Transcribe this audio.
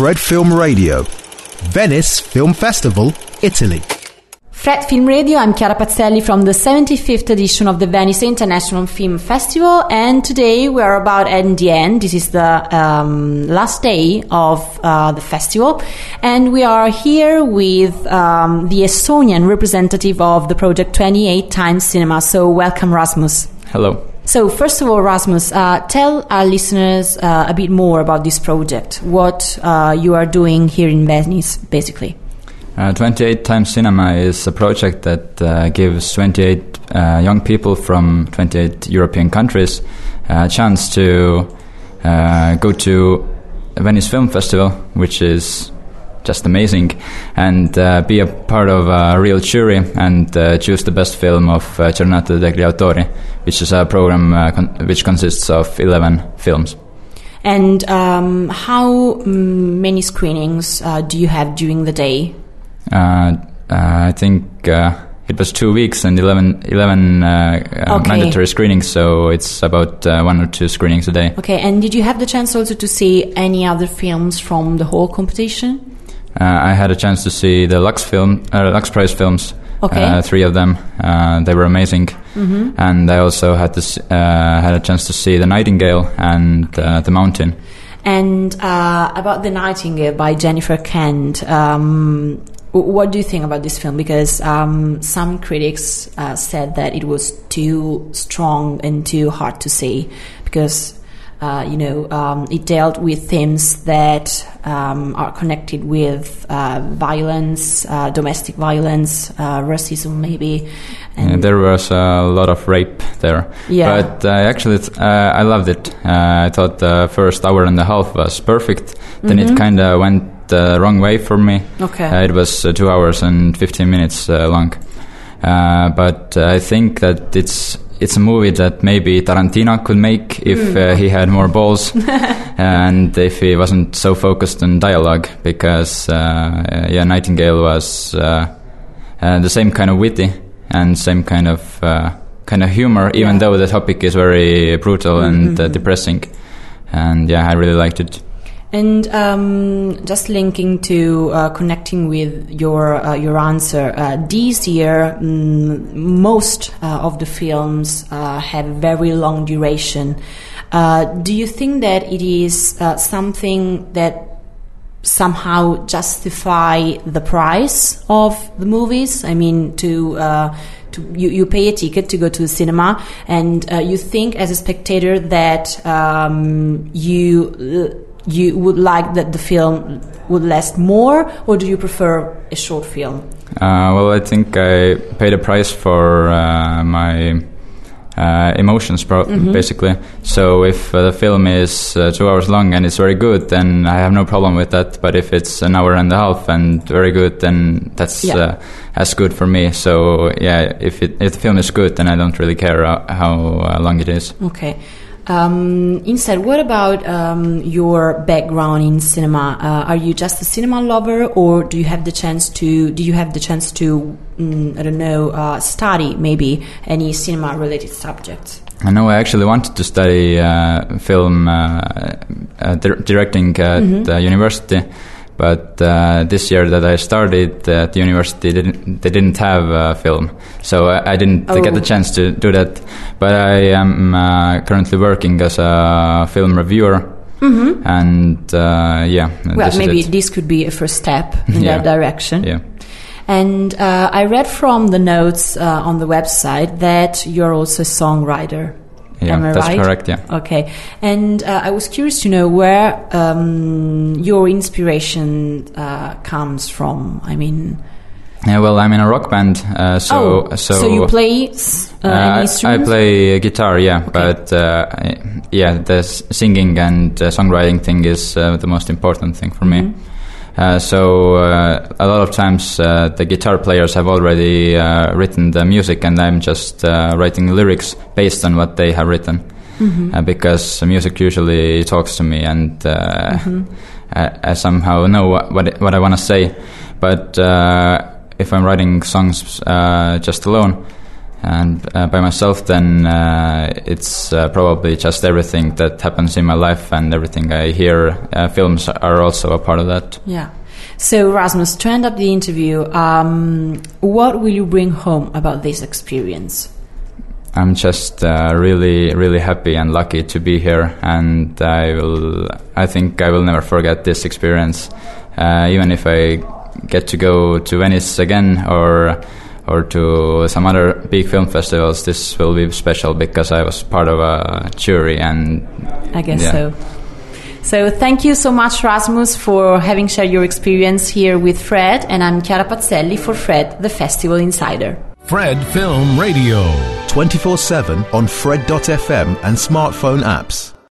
Fred Film Radio, Venice Film Festival, Italy. Fred Film Radio, I'm Chiara Pazzelli from the 75th edition of the Venice International Film Festival, and today we are about at the end. This is the last day of the festival, and we are here with the Estonian representative of the project 28 Times Cinema. So welcome, Rasmus. Hello. So first of all, Rasmus, tell our listeners a bit more about this project, what you are doing here in Venice, basically. 28 Times Cinema is a project that gives 28 young people from 28 European countries a chance to go to Venice Film Festival, which is just amazing, and be a part of a real jury and choose the best film of Giornata degli Autori, which is a program which consists of 11 films. And how many screenings do you have during the day? I think it was 2 weeks and 11 mandatory screenings, so it's about 1 or 2 screenings a day. Okay, and did you have the chance also to see any other films from the whole competition? I had a chance to see the Lux Prize films, okay. 3 of them. They were amazing. Mm-hmm. And I also had a chance to see The Nightingale and The Mountain. And about The Nightingale by Jennifer Kent, what do you think about this film? Because some critics said that it was too strong and too hard to see, because it dealt with themes that are connected with violence, domestic violence, racism maybe. And there was a lot of rape there. Yeah. But I loved it. I thought the first hour and a half was perfect. Then it kind of went the wrong way for me. Okay. It was 2 hours and 15 minutes long. But I think that it's a movie that maybe Tarantino could make if he had more balls and if he wasn't so focused on dialogue, because Nightingale was the same kind of witty and same kind of humor, even though the topic is very brutal and depressing. And I really liked it. And just linking to connecting with your answer, this year most of the films have very long duration. Do you think that it is something that somehow justify the price of the movies? I mean, you pay a ticket to go to the cinema, and you think as a spectator that you would like that the film would last more, or do you prefer a short film? Well, I think I paid a price for my emotions, basically. So if the film is 2 hours long and it's very good, then I have no problem with that. But if it's an hour and a half and very good, then that's as good for me. So if the film is good, then I don't really care how long it is. Okay. Instead, what about your background in cinema? Are you just a cinema lover, or do you have the chance to study maybe any cinema related subjects? I know I actually wanted to study film directing at the university, but this year that I started at the university, they didn't have film, so I didn't get the chance to do that. But I am currently working as a film reviewer, and well, maybe this could be a first step in that direction. Yeah. And I read from the notes on the website that you're also a songwriter. Yeah, that's right? Correct, yeah. Okay. And I was curious to know where your inspiration comes from. I mean... well, I'm in a rock band, so you play an instrument? I play guitar, okay. But the singing and songwriting thing is the most important thing for me. So a lot of times the guitar players have already written the music, and I'm just writing lyrics based on what they have written, because music usually talks to me, and I somehow know what I want to say. But if I'm writing songs just alone, And by myself, then it's probably just everything that happens in my life and everything I hear. Films are also a part of that. Yeah. So, Rasmus, to end up the interview, what will you bring home about this experience? I'm just really, really happy and lucky to be here, and I think I will never forget this experience. Even if I get to go to Venice again or to some other big film festivals, this will be special because I was part of a jury, and I guess so. So thank you so much, Rasmus, for having shared your experience here with Fred, and I'm Chiara Pazzelli for Fred, the Festival Insider. Fred Film Radio. 24/7 on Fred.fm and smartphone apps.